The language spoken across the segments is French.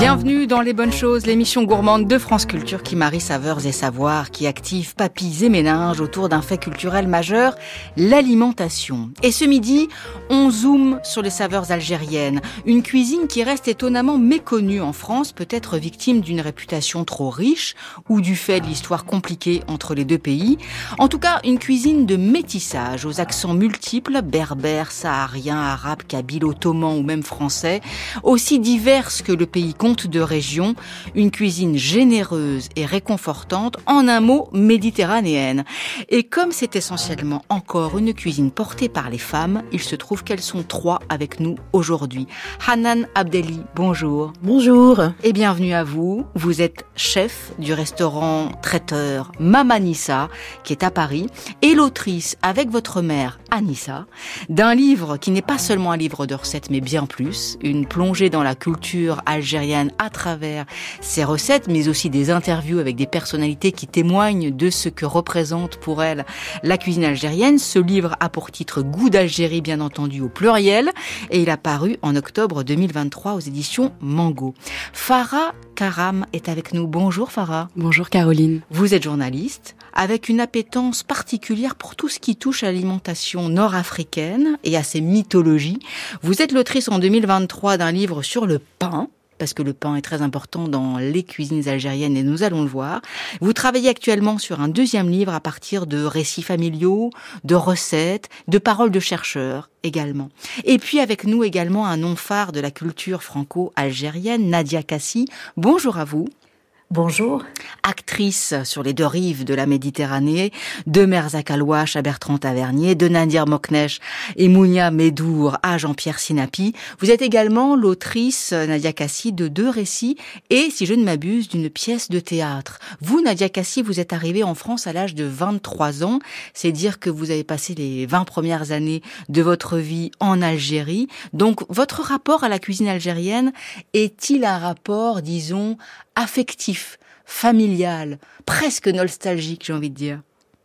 Bienvenue dans Les Bonnes Choses, l'émission gourmande de France Culture qui marie saveurs et savoirs, qui active papilles et méninges autour d'un fait culturel majeur, l'alimentation. Et ce midi, on zoome sur les saveurs algériennes, une cuisine qui reste étonnamment méconnue en France, peut-être victime d'une réputation trop riche ou du fait de l'histoire compliquée entre les deux pays. En tout cas, une cuisine de métissage aux accents multiples, berbères, sahariens, arabes, kabyles, ottomans ou même français, aussi diverses que le pays compte de régions, une cuisine généreuse et réconfortante, en un mot méditerranéenne. Et comme c'est essentiellement encore une cuisine portée par les femmes, il se trouve qu'elles sont trois avec nous aujourd'hui. Hanan Abdelli, bonjour. Bonjour. Et bienvenue à vous. Vous êtes chef du restaurant traiteur Mama Nissa, qui est à Paris, et l'autrice, avec votre mère Anissa, d'un livre qui n'est pas seulement un livre de recettes, mais bien plus, une plongée dans la culture algérienne à travers ses recettes, mais aussi des interviews avec des personnalités qui témoignent de ce que représente pour elles la cuisine algérienne. Ce livre a pour titre Goût d'Algérie, bien entendu au pluriel, et il a paru en octobre 2023 aux éditions Mango. Farah Karam est avec nous. Bonjour Farah. Bonjour Caroline. Vous êtes journaliste, avec une appétence particulière pour tout ce qui touche à l'alimentation nord-africaine et à ses mythologies. Vous êtes l'autrice en 2023 d'un livre sur le pain, parce que le pain est très important dans les cuisines algériennes et nous allons le voir. Vous travaillez actuellement sur un deuxième livre à partir de récits familiaux, de recettes, de paroles de chercheurs également. Et puis avec nous également un nom phare de la culture franco-algérienne, Nadia Kassi. Bonjour à vous. Bonjour. Actrice sur les deux rives de la Méditerranée, de Merzak Alouache à Bertrand Tavernier, de Nadir Moknesh et Mounia Medour à Jean-Pierre Sinapi. Vous êtes également l'autrice, Nadia Kassi, de 2 récits et, si je ne m'abuse, d'une pièce de théâtre. Vous, Nadia Kassi, vous êtes arrivée en France à l'âge de 23 ans. C'est dire que vous avez passé les 20 premières années de votre vie en Algérie. Donc, votre rapport à la cuisine algérienne est-il un rapport, disons, affectif, familial, presque nostalgique, j'ai envie de dire?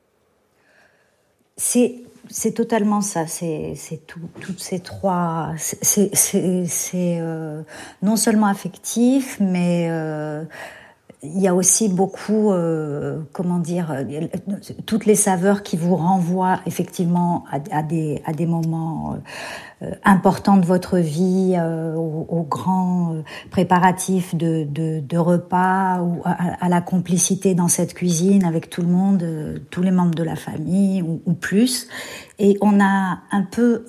C'est totalement ça. C'est toutes ces trois. C'est non seulement affectif, mais il y a aussi beaucoup, toutes les saveurs qui vous renvoient effectivement à des moments importants de votre vie, aux grands préparatifs de repas, ou à la complicité dans cette cuisine avec tout le monde, tous les membres de la famille ou plus. Et on a un peu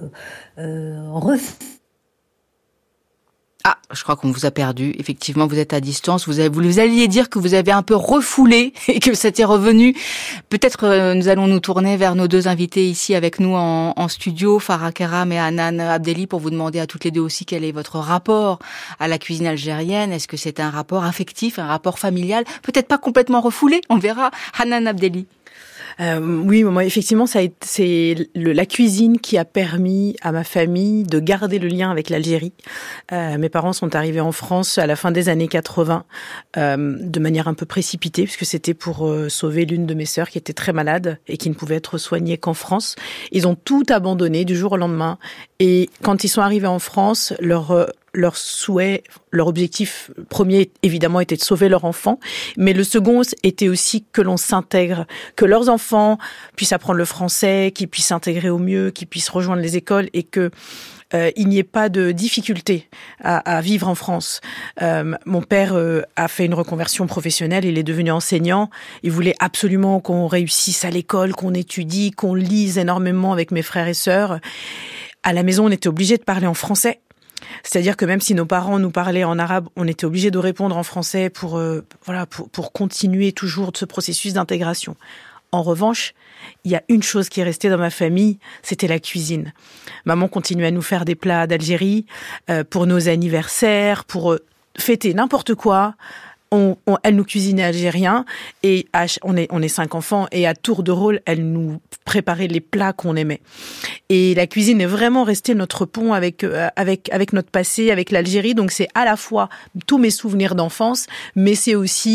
Ah, je crois qu'on vous a perdu. Effectivement, vous êtes à distance. Vous alliez dire que vous avez un peu refoulé et que c'était revenu. Peut-être nous allons nous tourner vers nos deux invités ici avec nous en studio, Farah Karam et Hanan Abdelli, pour vous demander à toutes les deux aussi quel est votre rapport à la cuisine algérienne. Est-ce que c'est un rapport affectif, un rapport familial? Peut-être pas complètement refoulé, on verra. Hanan Abdelli. Oui, moi, effectivement, c'est la cuisine qui a permis à ma famille de garder le lien avec l'Algérie. Mes parents sont arrivés en France à la fin des années 80, de manière un peu précipitée, puisque c'était pour sauver l'une de mes sœurs qui était très malade et qui ne pouvait être soignée qu'en France. Ils ont tout abandonné du jour au lendemain. Et quand ils sont arrivés en France, leur souhait, leur objectif premier, évidemment, était de sauver leur enfant. Mais le second était aussi que l'on s'intègre, que leurs enfants puissent apprendre le français, qu'ils puissent s'intégrer au mieux, qu'ils puissent rejoindre les écoles et que il n'y ait pas de difficulté à vivre en France. Mon père a fait une reconversion professionnelle, il est devenu enseignant. Il voulait absolument qu'on réussisse à l'école, qu'on étudie, qu'on lise énormément avec mes frères et sœurs. À la maison, on était obligés de parler en français. C'est-à-dire que même si nos parents nous parlaient en arabe, on était obligés de répondre en français pour continuer toujours ce processus d'intégration. En revanche, il y a une chose qui est restée dans ma famille, c'était la cuisine. Maman continuait à nous faire des plats d'Algérie pour nos anniversaires, pour fêter n'importe quoi. Elle nous cuisinait algérien et on est 5 enfants et à tour de rôle, elle nous préparait les plats qu'on aimait. Et la cuisine est vraiment restée notre pont avec notre passé, avec l'Algérie. Donc c'est à la fois tous mes souvenirs d'enfance, mais c'est aussi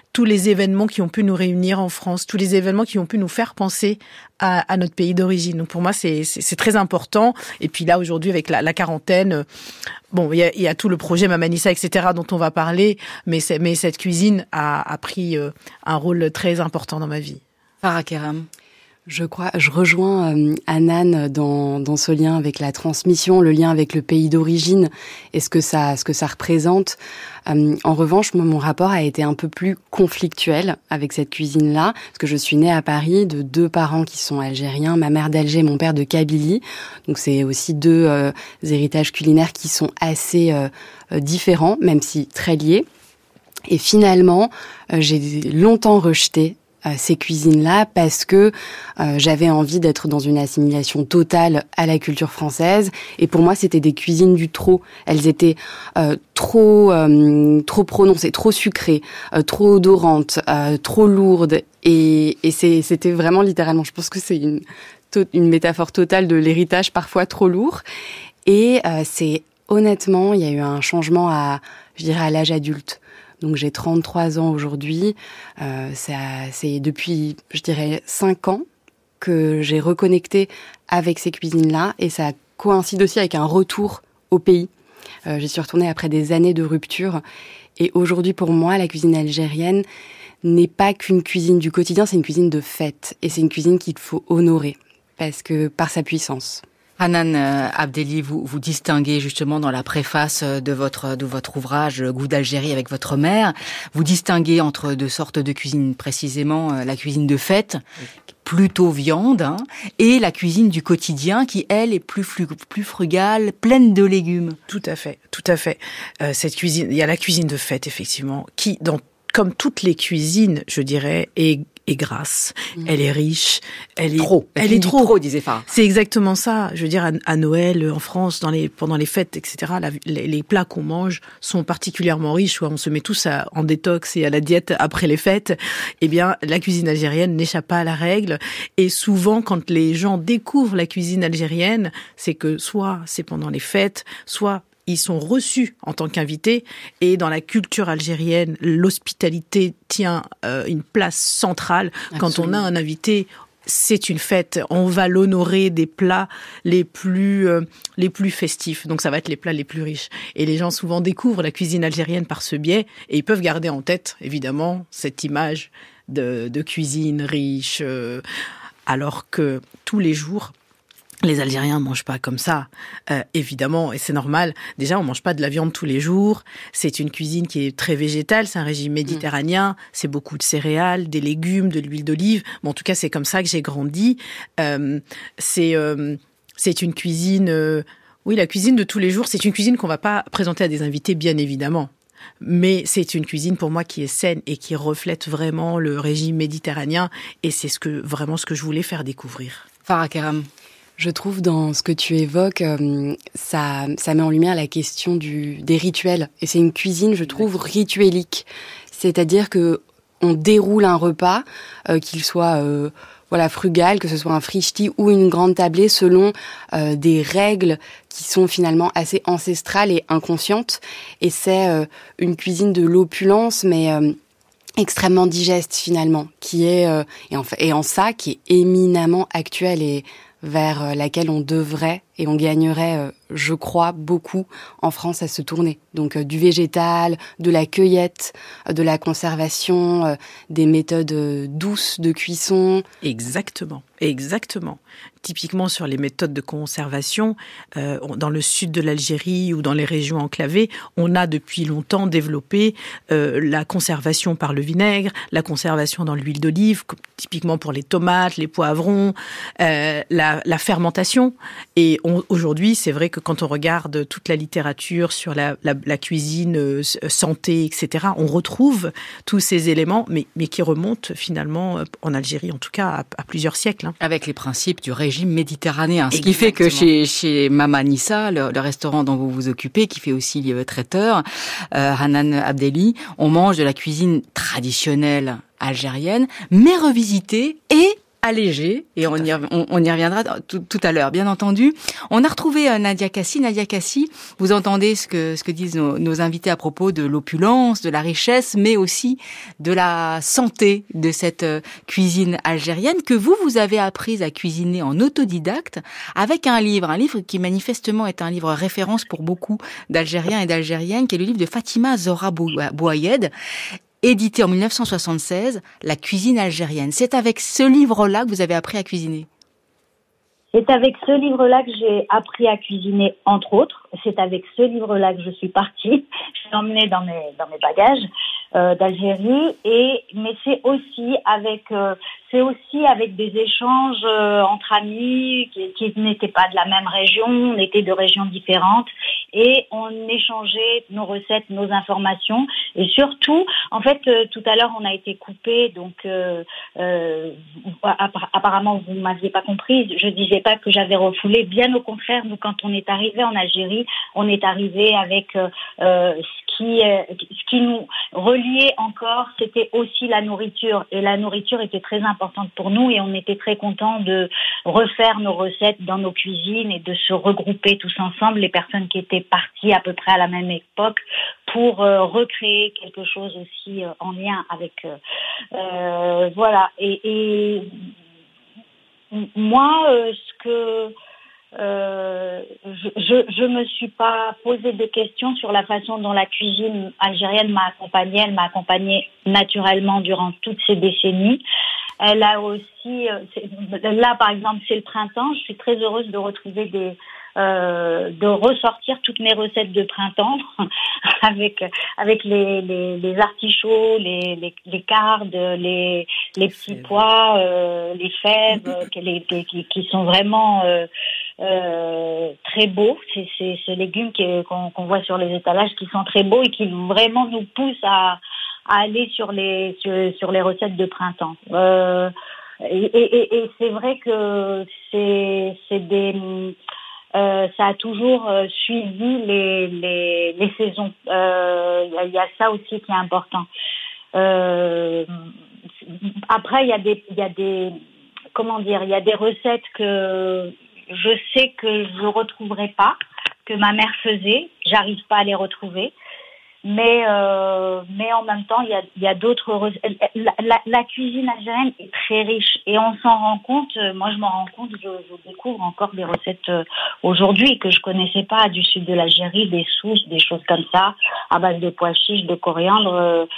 tous les événements qui ont pu nous réunir en France, tous les événements qui ont pu nous faire penser à notre pays d'origine. Donc pour moi, c'est très important. Et puis là, aujourd'hui, avec la quarantaine, bon, il y a tout le projet Mamanissa, etc., dont on va parler, mais cette cuisine a pris un rôle très important dans ma vie. Farah Keram. Je rejoins Hanan dans ce lien avec la transmission, le lien avec le pays d'origine et ce que ça représente. En revanche, moi, mon rapport a été un peu plus conflictuel avec cette cuisine-là, parce que je suis née à Paris de 2 parents qui sont algériens, ma mère d'Alger, mon père de Kabylie. Donc c'est aussi 2 héritages culinaires qui sont assez différents, même si très liés. Et finalement, j'ai longtemps rejeté ces cuisines-là parce que j'avais envie d'être dans une assimilation totale à la culture française, et pour moi c'était des cuisines du trop. Elles étaient trop prononcées, trop sucrées, trop odorantes, trop lourdes, et c'était vraiment littéralement, je pense que c'est une métaphore totale de l'héritage parfois trop lourd. Et c'est honnêtement, il y a eu un changement à l'âge adulte. Donc j'ai 33 ans aujourd'hui, c'est depuis, 5 ans que j'ai reconnecté avec ces cuisines-là, et ça coïncide aussi avec un retour au pays. J'y suis retournée après des années de rupture, et aujourd'hui pour moi, la cuisine algérienne n'est pas qu'une cuisine du quotidien, c'est une cuisine de fête, et c'est une cuisine qu'il faut honorer, par sa puissance. Hanan Abdelli, vous distinguez justement dans la préface de votre ouvrage Goût d'Algérie avec votre mère, vous distinguez entre 2 sortes de cuisine, précisément la cuisine de fête, plutôt viande, et la cuisine du quotidien qui, elle, est plus frugale, pleine de légumes. Tout à fait. Cette cuisine, il y a la cuisine de fête, effectivement, qui, comme toutes les cuisines, je dirais, est grasse, elle est riche, elle est trop, disait Farah. C'est exactement ça. Je veux dire, à Noël, en France, pendant les fêtes, etc., les plats qu'on mange sont particulièrement riches, où on se met tous en détox et à la diète après les fêtes. Eh bien, la cuisine algérienne n'échappe pas à la règle. Et souvent, quand les gens découvrent la cuisine algérienne, c'est que soit c'est pendant les fêtes, soit ils sont reçus en tant qu'invités, et dans la culture algérienne, l'hospitalité tient une place centrale. Absolument. Quand on a un invité, c'est une fête. On va l'honorer des plats les plus festifs. Donc ça va être les plats les plus riches. Et les gens souvent découvrent la cuisine algérienne par ce biais, et ils peuvent garder en tête, évidemment, cette image de cuisine riche, alors que tous les jours, les Algériens mangent pas comme ça, évidemment, et c'est normal. Déjà, on mange pas de la viande tous les jours. C'est une cuisine qui est très végétale. C'est un régime méditerranéen. C'est beaucoup de céréales, des légumes, de l'huile d'olive. Bon, en tout cas, c'est comme ça que j'ai grandi. C'est une cuisine. Oui, la cuisine de tous les jours. C'est une cuisine qu'on va pas présenter à des invités, bien évidemment. Mais c'est une cuisine pour moi qui est saine et qui reflète vraiment le régime méditerranéen. Et c'est ce que je voulais faire découvrir. Farah Keram. Je trouve dans ce que tu évoques, ça met en lumière la question des rituels. Et c'est une cuisine, je trouve, rituelique. C'est-à-dire que on déroule un repas, qu'il soit frugal, que ce soit un frichti ou une grande tablée, selon des règles qui sont finalement assez ancestrales et inconscientes. Et c'est une cuisine de l'opulence, mais extrêmement digeste finalement, qui est et en ça qui est éminemment actuelle et vers laquelle on devrait et on gagnerait, je crois, beaucoup en France à se tourner. Donc du végétal, de la cueillette, de la conservation, des méthodes douces de cuisson. Exactement. Typiquement sur les méthodes de conservation, dans le sud de l'Algérie ou dans les régions enclavées, on a depuis longtemps développé la conservation par le vinaigre, la conservation dans l'huile d'olive, typiquement pour les tomates, les poivrons, la fermentation. Et aujourd'hui, c'est vrai que quand on regarde toute la littérature sur la cuisine santé, etc., on retrouve tous ces éléments, mais qui remontent finalement, en Algérie en tout cas, à plusieurs siècles. Avec les principes du régime méditerranéen. Ce qui fait que chez Mamanissa, le restaurant dont vous vous occupez, qui fait aussi traiteur, Hanan Abdelli, on mange de la cuisine traditionnelle algérienne, mais revisitée et allégé, et on y reviendra tout à l'heure, bien entendu. On a retrouvé Nadia Kassi. Nadia Kassi, vous entendez ce que disent nos invités à propos de l'opulence, de la richesse, mais aussi de la santé de cette cuisine algérienne que vous avez apprise à cuisiner en autodidacte avec un livre qui manifestement est un livre référence pour beaucoup d'Algériens et d'Algériennes, qui est le livre de Fatima Zora Bouayed, édité en 1976, La cuisine algérienne. C'est avec ce livre-là que vous avez appris à cuisiner? C'est avec ce livre-là que j'ai appris à cuisiner, entre autres. C'est avec ce livre-là que je suis partie. Je l'ai emmené dans mes bagages d'Algérie. Mais c'est aussi avec des échanges entre amis qui n'étaient pas de la même région. On était de régions différentes et on échangeait nos recettes, nos informations. Et surtout, en fait, tout à l'heure, on a été coupé. Donc, apparemment, vous ne m'aviez pas comprise. Je disais pas que j'avais refoulé. Bien au contraire, nous, quand on est arrivé en Algérie, on est arrivé avec ce qui nous reliait encore, c'était aussi la nourriture. Et la nourriture était très importante pour nous et on était très contents de refaire nos recettes dans nos cuisines et de se regrouper tous ensemble, les personnes qui étaient parties à peu près à la même époque, pour recréer quelque chose aussi en lien avec voilà. Et moi, je me suis pas posé de questions sur la façon dont la cuisine algérienne m'a accompagnée. Elle m'a accompagnée naturellement durant toutes ces décennies. Elle a aussi, là par exemple, c'est le printemps. Je suis très heureuse de retrouver de ressortir toutes mes recettes de printemps avec les artichauts, les cardes, les petits pois, les fèves, qui sont vraiment très beaux. C'est ces légumes qu'on voit sur les étalages qui sont très beaux et qui vraiment nous poussent à aller sur les recettes de printemps. Et c'est vrai que c'est des ça a toujours suivi les saisons. Il y a ça aussi qui est important. Après, il y a des recettes que je sais que je retrouverai pas, que ma mère faisait. J'arrive pas à les retrouver. Mais en même temps, il y a d'autres recettes. La cuisine algérienne est très riche et on s'en rend compte. Moi, je m'en rends compte. Je découvre encore des recettes aujourd'hui que je connaissais pas du sud de l'Algérie, des sousses, des choses comme ça, à base de pois chiches, de coriandre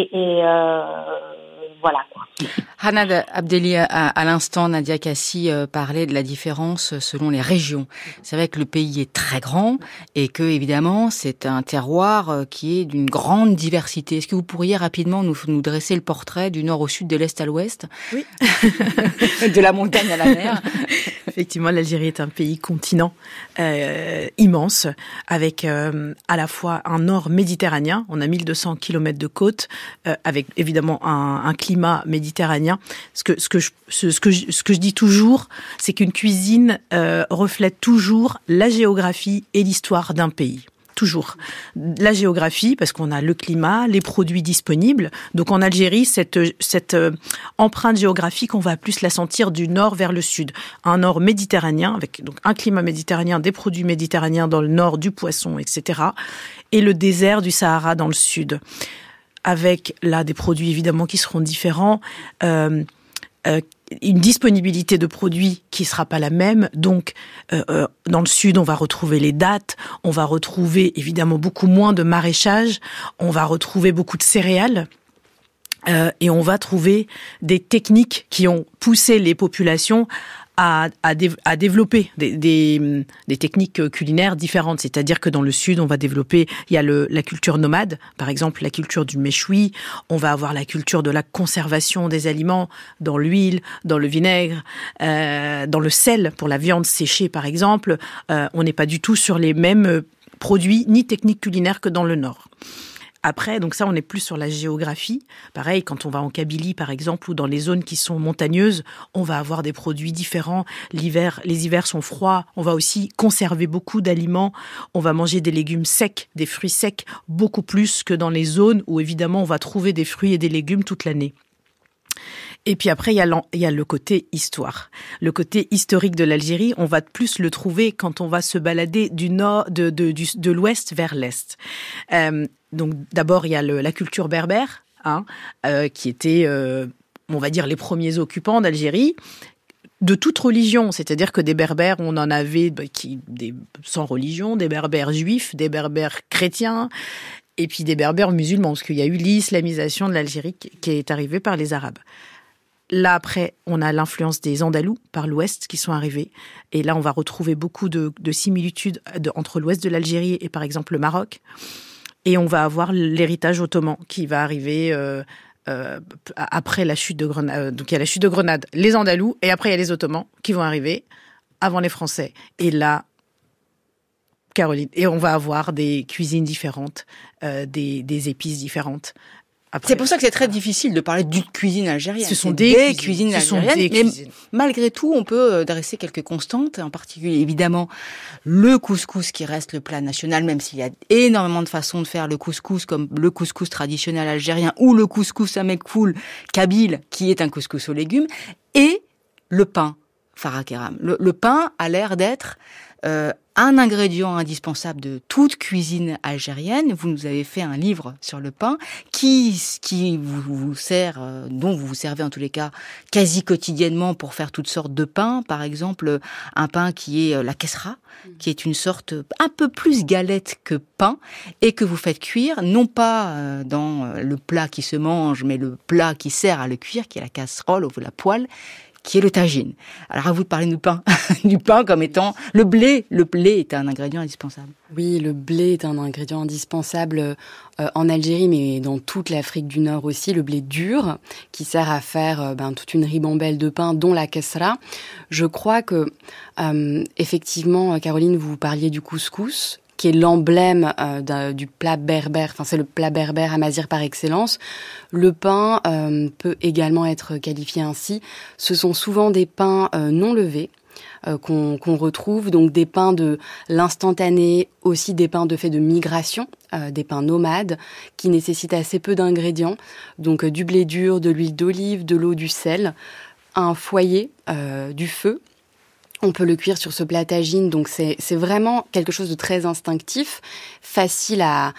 voilà quoi. Hanad Abdelli, à l'instant, Nadia Kassi parlait de la différence selon les régions. C'est vrai que le pays est très grand et que, évidemment, c'est un terroir qui est d'une grande diversité. Est-ce que vous pourriez rapidement nous dresser le portrait du nord au sud, de l'est à l'ouest? Oui. De la montagne à la mer. Effectivement, l'Algérie est un pays continent immense, avec à la fois un nord méditerranéen, on a 1200 kilomètres de côte, avec évidemment un climat méditerranéen. Ce que je dis toujours, c'est qu'une cuisine reflète toujours la géographie et l'histoire d'un pays. Toujours. La géographie, parce qu'on a le climat, les produits disponibles. Donc en Algérie, cette empreinte géographique, on va plus la sentir du nord vers le sud. Un nord méditerranéen, avec donc un climat méditerranéen, des produits méditerranéens dans le nord, du poisson, etc. Et le désert du Sahara dans le sud. Avec là des produits évidemment qui seront différents. Une disponibilité de produits qui sera pas la même. Donc, dans le sud, on va retrouver les dattes, on va retrouver évidemment beaucoup moins de maraîchage, on va retrouver beaucoup de céréales. Et on va trouver des techniques qui ont poussé les populations à développer des techniques culinaires différentes. C'est-à-dire que dans le sud, on va développer, il y a la culture nomade, par exemple la culture du méchoui, on va avoir la culture de la conservation des aliments dans l'huile, dans le vinaigre, dans le sel pour la viande séchée par exemple. On n'est pas du tout sur les mêmes produits ni techniques culinaires que dans le nord. Après, donc ça, on est plus sur la géographie. Pareil, quand on va en Kabylie, par exemple, ou dans les zones qui sont montagneuses, on va avoir des produits différents. Les hivers sont froids. On va aussi conserver beaucoup d'aliments. On va manger des légumes secs, des fruits secs, beaucoup plus que dans les zones où, évidemment, on va trouver des fruits et des légumes toute l'année. Et puis après, il y a le côté histoire. Le côté historique de l'Algérie, on va plus le trouver quand on va se balader du nord, de l'ouest vers l'est. Donc d'abord, il y a la culture berbère, qui était, on va dire, les premiers occupants d'Algérie. De toute religion, c'est-à-dire que des berbères, on en avait sans religion, des berbères juifs, des berbères chrétiens, et puis des berbères musulmans, parce qu'il y a eu l'islamisation de l'Algérie qui est arrivée par les Arabes. Là, après, on a l'influence des Andalous par l'ouest qui sont arrivés. Et là, on va retrouver beaucoup de similitudes entre l'ouest de l'Algérie et, par exemple, le Maroc. Et on va avoir l'héritage ottoman qui va arriver après la chute de Grenade. Donc, il y a la chute de Grenade, les Andalous, et après, il y a les Ottomans qui vont arriver avant les Français. Et là, Caroline, et on va avoir des cuisines différentes, des épices différentes. Après, c'est pour ça que c'est très difficile de parler d'une cuisine algérienne. Ce sont des cuisines algériennes. Mais malgré tout, on peut dresser quelques constantes, en particulier évidemment le couscous qui reste le plat national, même s'il y a énormément de façons de faire le couscous, comme le couscous traditionnel algérien ou le couscous amekfoul kabyle, qui est un couscous aux légumes, et le pain, Farah Keram. Le pain a l'air d'être un ingrédient indispensable de toute cuisine algérienne. Vous nous avez fait un livre sur le pain qui vous sert, dont vous vous servez en tous les cas quasi quotidiennement pour faire toutes sortes de pains. Par exemple, un pain qui est la kessra, qui est une sorte un peu plus galette que pain et que vous faites cuire, non pas dans le plat qui se mange, mais le plat qui sert à le cuire, qui est la casserole ou la poêle, qui est le tagine. Alors, à vous de parler du pain, du pain comme étant le blé. Le blé est un ingrédient indispensable. Oui, le blé est un ingrédient indispensable en Algérie, mais dans toute l'Afrique du Nord aussi. Le blé dur, qui sert à faire toute une ribambelle de pain, dont la kessra. Je crois que, effectivement, Caroline, vous parliez du couscous, qui est l'emblème du plat berbère, enfin c'est le plat berbère amazigh par excellence. Le pain peut également être qualifié ainsi. Ce sont souvent des pains non levés qu'on retrouve, donc des pains de l'instantané, aussi des pains de fait de migration, des pains nomades, qui nécessitent assez peu d'ingrédients, donc du blé dur, de l'huile d'olive, de l'eau, du sel, un foyer, du feu. On peut le cuire sur ce plat tagine, donc c'est vraiment quelque chose de très instinctif, facile à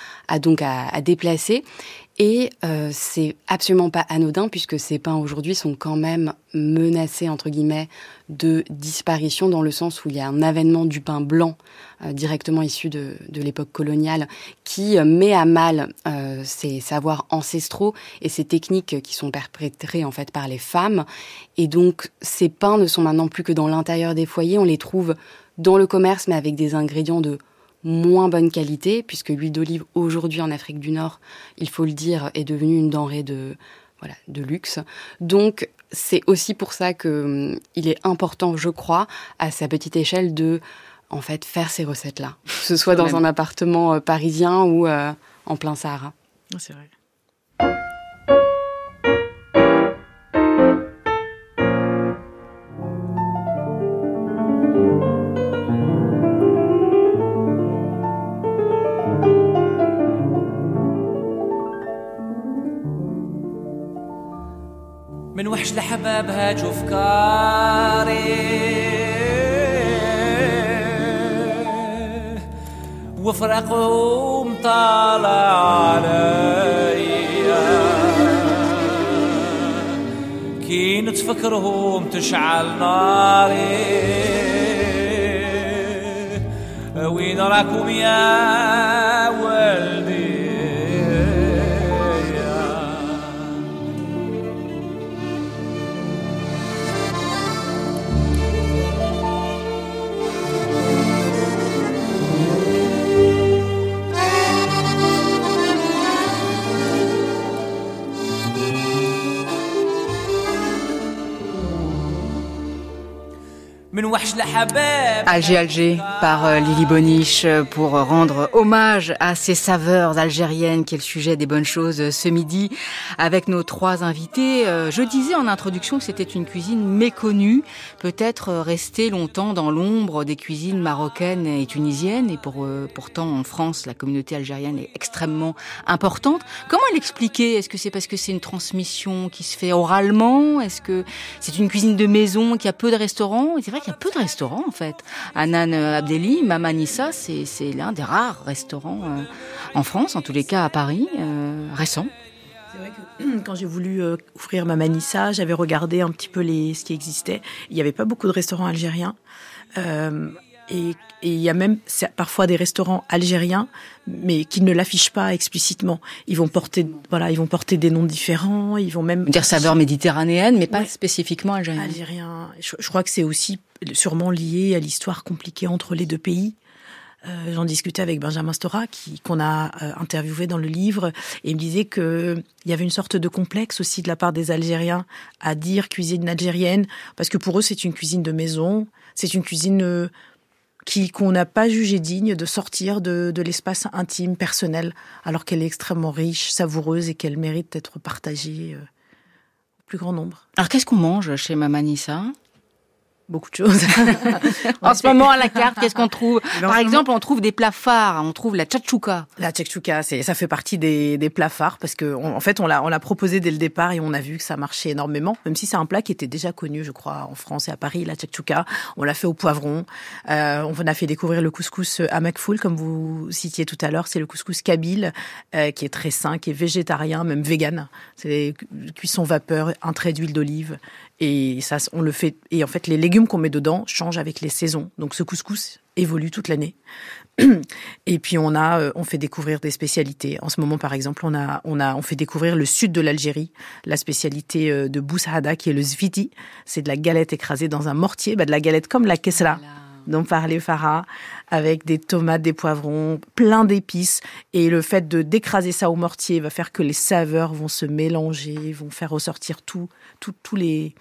déplacer. Et c'est absolument pas anodin puisque ces pains aujourd'hui sont quand même menacés entre guillemets de disparition, dans le sens où il y a un avènement du pain blanc directement issu de l'époque coloniale qui met à mal ces savoirs ancestraux et ces techniques qui sont perpétrées en fait par les femmes. Et donc ces pains ne sont maintenant plus que dans l'intérieur des foyers, on les trouve dans le commerce mais avec des ingrédients de moins bonne qualité, puisque l'huile d'olive aujourd'hui en Afrique du Nord, il faut le dire, est devenue une denrée de luxe. Donc c'est aussi pour ça que il est important, je crois, à sa petite échelle de en fait faire ces recettes-là, que ce soit dans un appartement parisien ou en plein Sahara. C'est vrai. من وحش لحبابها جو فكاري وفرقهم طالع عليا كي نتفكرهم تشعل ناري وين راكم يا ولدي Alger par Lily Boniche pour rendre hommage à ces saveurs algériennes qui est le sujet des bonnes choses ce midi avec nos 3 invités. Je disais en introduction que c'était une cuisine méconnue, peut-être restée longtemps dans l'ombre des cuisines marocaines et tunisiennes et pourtant en France la communauté algérienne est extrêmement importante. Comment l'expliquer ? Est-ce que c'est parce que c'est une transmission qui se fait oralement ? Est-ce que c'est une cuisine de maison qui a peu de restaurants ? Et c'est vrai qu'il y a peu de restaurants en fait. Hanan Abdelli, Mama Nissa, c'est l'un des rares restaurants en France, en tous les cas à Paris, récents. C'est vrai que quand j'ai voulu ouvrir Mama Nissa, j'avais regardé un petit peu ce qui existait. Il n'y avait pas beaucoup de restaurants algériens. Et il y a même parfois des restaurants algériens, mais qui ne l'affichent pas explicitement. Ils vont porter des noms différents. Ils vont même dire saveur méditerranéenne, mais pas spécifiquement algérienne. Algérien. Je crois que c'est aussi sûrement lié à l'histoire compliquée entre les deux pays. J'en discutais avec Benjamin Stora, qu'on a interviewé dans le livre, et il me disait que il y avait une sorte de complexe aussi de la part des Algériens à dire cuisine algérienne, parce que pour eux c'est une cuisine de maison, c'est une cuisine qu'on n'a pas jugé digne de sortir de l'espace intime, personnel, alors qu'elle est extrêmement riche, savoureuse et qu'elle mérite d'être partagée au plus grand nombre. Alors qu'est-ce qu'on mange chez Mama Nissa ? Beaucoup de choses. En ce moment, à la carte, qu'est-ce qu'on trouve ? Par exemple, on trouve des plats phares. On trouve la tchatchouka. La tchatchouka, ça fait partie des plats phares parce que, en fait, on l'a proposé dès le départ et on a vu que ça marchait énormément. Même si c'est un plat qui était déjà connu, je crois, en France et à Paris, la tchatchouka. On l'a fait au poivron. On a fait découvrir le couscous à Makfoul, comme vous citiez tout à l'heure. C'est le couscous kabyle, qui est très sain, qui est végétarien, même vegan. C'est des cuissons vapeur, un trait d'huile d'olive. Et ça, on le fait. Et en fait, les légumes qu'on met dedans changent avec les saisons. Donc, ce couscous évolue toute l'année. Et puis, on fait découvrir des spécialités. En ce moment, par exemple, on fait découvrir le sud de l'Algérie, la spécialité de Boussahada, qui est le zviti. C'est de la galette écrasée dans un mortier, de la galette comme la kessra, dont parlait Farah, avec des tomates, des poivrons, plein d'épices. Et le fait d'écraser ça au mortier va faire que les saveurs vont se mélanger, vont faire ressortir tous les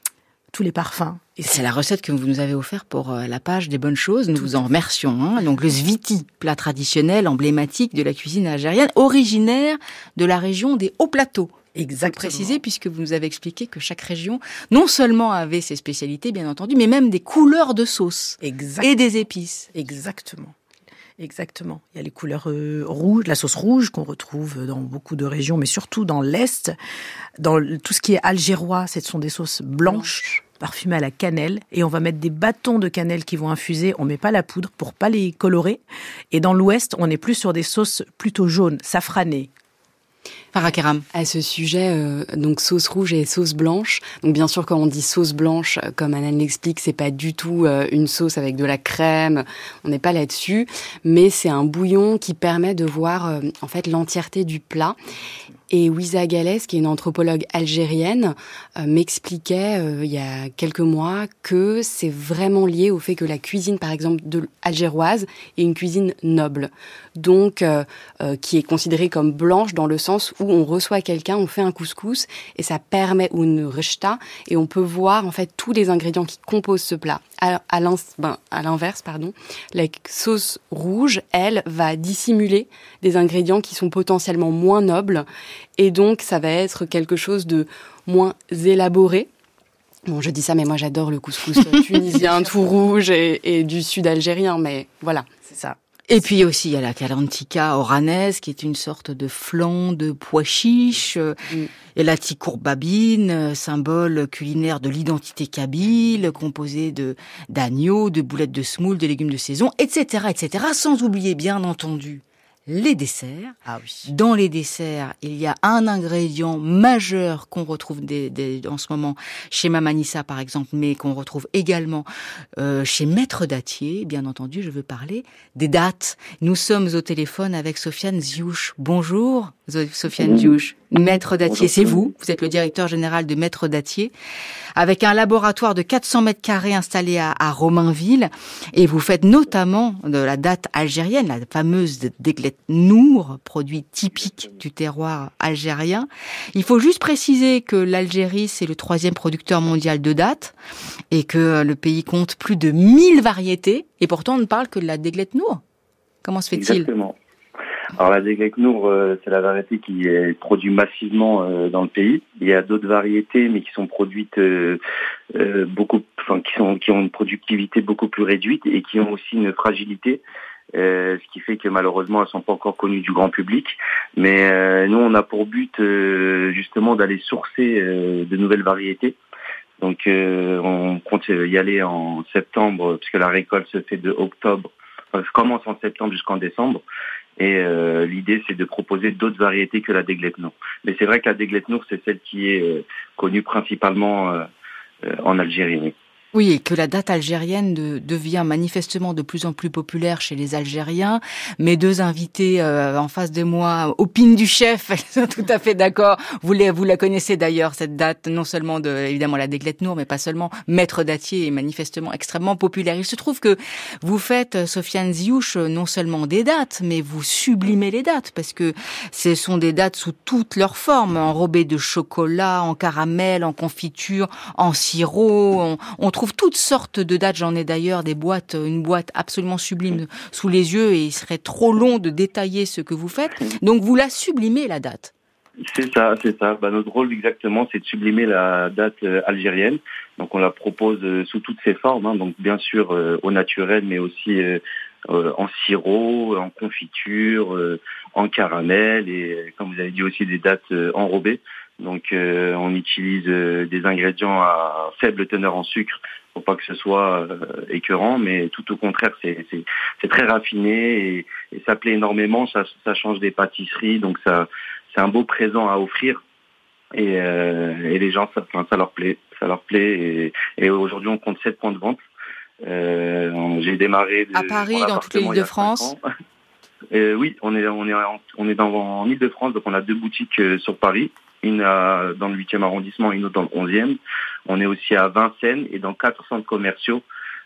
parfums. Et c'est la recette que vous nous avez offerte pour la page des bonnes choses. Nous vous en remercions. Donc le zviti, plat traditionnel, emblématique de la cuisine algérienne, originaire de la région des Hauts Plateaux. Exactement. Vous précisez, puisque vous nous avez expliqué que chaque région, non seulement avait ses spécialités, bien entendu, mais même des couleurs de sauce. Exactement. Et des épices. Exactement. Exactement. Il y a les couleurs rouges, la sauce rouge qu'on retrouve dans beaucoup de régions, mais surtout dans l'Est. Dans tout ce qui est algérois, ce sont des sauces blanches, parfumées à la cannelle. Et on va mettre des bâtons de cannelle qui vont infuser. On met pas la poudre pour pas les colorer. Et dans l'Ouest, on est plus sur des sauces plutôt jaunes, safranées. Farah Karam. À ce sujet, donc sauce rouge et sauce blanche. Donc bien sûr, quand on dit sauce blanche, comme Hanan l'explique, c'est pas du tout une sauce avec de la crème. On n'est pas là-dessus, mais c'est un bouillon qui permet de voir en fait l'entièreté du plat. Et Ouisa Galès, qui est une anthropologue algérienne, m'expliquait il y a quelques mois que c'est vraiment lié au fait que la cuisine, par exemple, algéroise est une cuisine noble. Donc, qui est considérée comme blanche dans le sens où on reçoit quelqu'un, on fait un couscous et ça permet, ou une rechta, et on peut voir en fait tous les ingrédients qui composent ce plat. À l'inverse, la sauce rouge, elle, va dissimuler des ingrédients qui sont potentiellement moins nobles et donc ça va être quelque chose de moins élaboré. Bon, je dis ça, mais moi j'adore le couscous tunisien tout rouge et du sud algérien, mais voilà. C'est ça. Et puis aussi, il y a la kalantika oranaise, qui est une sorte de flan de pois chiches, et la tikourbabine, symbole culinaire de l'identité kabyle, composé d'agneaux, de boulettes de semoule, de légumes de saison, etc., etc., sans oublier, bien entendu, les desserts. Ah oui. Dans les desserts, il y a un ingrédient majeur qu'on retrouve en ce moment chez Mama Nissa, par exemple, mais qu'on retrouve également chez Maître Dattier. Bien entendu, je veux parler des dattes. Nous sommes au téléphone avec Sofiane Ziouch. Bonjour, Sofiane Ziouch. Maître Dattier, c'est vous. Vous êtes le directeur général de Maître Dattier, avec un laboratoire de 400 mètres carrés installé à Romainville. Et vous faites notamment de la date algérienne, la fameuse déglette galette nour, produit typique du terroir algérien. Il faut juste préciser que l'Algérie, c'est le 3e producteur mondial de dattes et que le pays compte plus de 1000 variétés. Et pourtant, on ne parle que de la déglette nour. Comment se fait-il ? Exactement. Alors la déglette nour, c'est la variété qui est produite massivement dans le pays. Il y a d'autres variétés, mais qui sont produites qui ont une productivité beaucoup plus réduite et qui ont aussi une fragilité, ce qui fait que malheureusement elles sont pas encore connues du grand public. Mais nous, on a pour but justement d'aller sourcer de nouvelles variétés. Donc on compte y aller en septembre, puisque la récolte se fait de octobre. Enfin, commence en septembre jusqu'en décembre. Et l'idée, c'est de proposer d'autres variétés que la déglette nour. Mais c'est vrai que la déglette nour, c'est celle qui est connue principalement en Algérie. Oui. Oui, et que la date algérienne devient manifestement de plus en plus populaire chez les Algériens. Mes deux invités en face de moi opinent du chef, elles sont tout à fait d'accord. Vous la connaissez d'ailleurs, cette date, non seulement évidemment la déglette nour, mais pas seulement. Maître dattier est manifestement extrêmement populaire. Il se trouve que vous faites, Sofiane Ziouch, non seulement des dates, mais vous sublimez les dates, parce que ce sont des dates sous toutes leurs formes, enrobées de chocolat, en caramel, en confiture, en sirop. On trouve toutes sortes de dates. J'en ai d'ailleurs une boîte absolument sublime sous les yeux, et il serait trop long de détailler ce que vous faites. Donc vous la sublimez, la date. C'est ça. Notre rôle exactement, c'est de sublimer la date algérienne. Donc on la propose sous toutes ses formes, donc bien sûr au naturel, mais aussi en sirop, en confiture, en caramel, et comme vous avez dit aussi des dates enrobées. Donc on utilise des ingrédients à faible teneur en sucre pour pas que ce soit écœurant, mais tout au contraire, c'est très raffiné et ça plaît énormément. Ça change des pâtisseries, donc ça c'est un beau présent à offrir et les gens ça leur plaît et aujourd'hui on compte 7 points de vente. J'ai démarré à Paris, dans toute l'Île-de-France. Oui, on est en Île-de-France, donc on a 2 boutiques sur Paris. Une dans le 8e arrondissement, une autre dans le 11e. On est aussi à Vincennes et dans 4 centres commerciaux,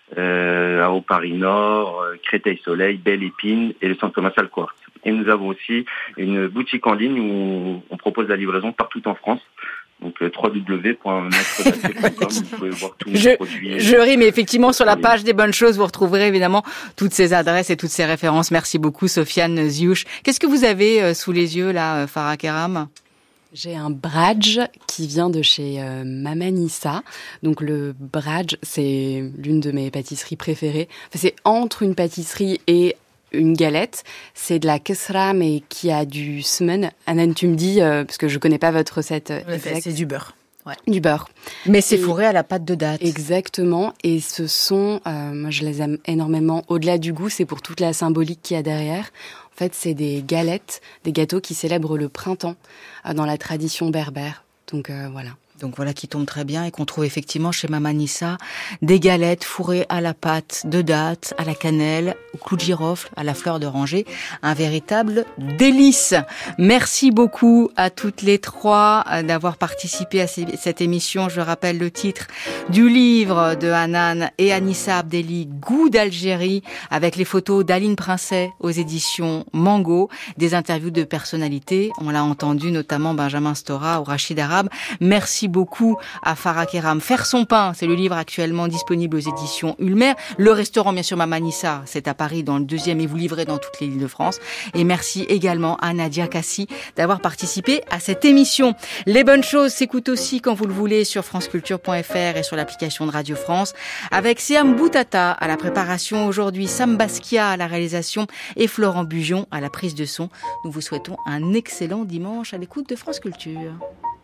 au Paris Nord, Créteil-Soleil, Belle-Épine et le centre commercial Quartz. Et nous avons aussi une boutique en ligne où on propose la livraison partout en France. Donc www.maîtredattier.com, vous pouvez voir tous nos produits. Je ris, mais effectivement, sur la page des bonnes choses, vous retrouverez évidemment toutes ces adresses et toutes ces références. Merci beaucoup, Sofiane Ziouch. Qu'est-ce que vous avez sous les yeux, là, Farah Keram ? J'ai un bradj qui vient de chez Mamanissa. Donc le bradj, c'est l'une de mes pâtisseries préférées. Enfin, c'est entre une pâtisserie et une galette. C'est de la kesra, mais qui a du semen. Anan, tu me dis, parce que je connais pas votre recette. C'est du beurre. Ouais. Du beurre. Mais c'est fourré à la pâte de date. Exactement. Et ce sont, moi je les aime énormément. Au-delà du goût, c'est pour toute la symbolique qu'il y a derrière. En fait, c'est des galettes, des gâteaux qui célèbrent le printemps dans la tradition berbère. Donc voilà. Donc voilà, qui tombe très bien et qu'on trouve effectivement chez Mamanissa, des galettes fourrées à la pâte de date, à la cannelle, au clou de girofle, à la fleur d'oranger. Un véritable délice. Merci beaucoup à toutes les trois d'avoir participé à cette émission. Je rappelle le titre du livre de Hanan et Anissa Abdelli, Goût d'Algérie, avec les photos d'Aline Princet aux éditions Mango, des interviews de personnalités. On l'a entendu, notamment Benjamin Stora ou Rachid Arabe. Merci beaucoup à Farah Keram. Faire son pain, c'est le livre actuellement disponible aux éditions Ulmer. Le restaurant, bien sûr, Mamanissa, c'est à Paris dans le 2e et vous livrez dans toute l'Île-de-France. Et merci également à Nadia Kassi d'avoir participé à cette émission. Les bonnes choses s'écoutent aussi quand vous le voulez sur franceculture.fr et sur l'application de Radio France, avec Siam Boutata à la préparation aujourd'hui, Sam Basquiat à la réalisation et Florent Bugion à la prise de son. Nous vous souhaitons un excellent dimanche à l'écoute de France Culture.